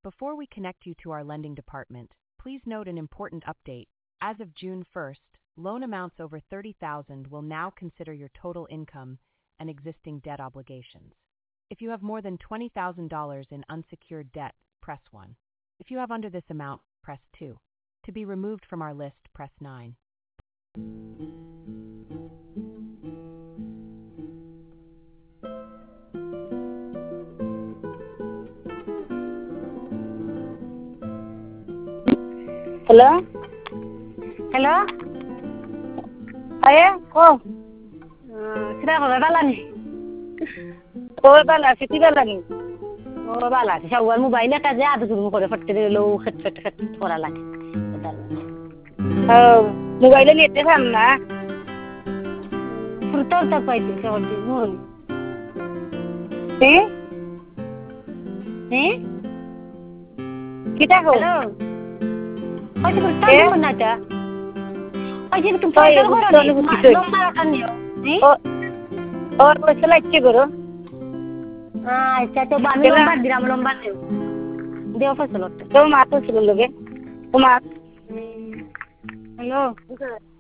Before we connect you to our lending department, please note an important update. As of June 1st, loan amounts over $30,000 will now consider your total income and existing debt obligations. If you have more than $20,000 in unsecured debt, press 1. If you have under this amount, press 2. To be removed from our list, press 9. Hello? Hello? Aye, ko. Sira ko balani. Ko bala, kiti bala ni. Oh bala, shawal mobile ka ja adu mu kore fatte lo khat thora lage. Mobile ni ette samna. Furtor ta paite shawti murni. Eh? Kita ko. Hello. Ay furtor mo na ta. Ay tu paite ko ro ni. Lomba kan yo. और पैसा अच्छे करो अच्छा तो बाद में लंबा dirham लंबा ले देव फसल तो मातो सुन लोगे तुम हेलो